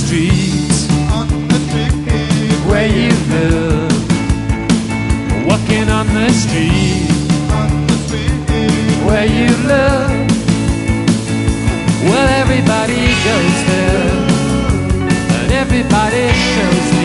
street where you live, walking on the street where you live. Well, everybody goes there, and everybody shows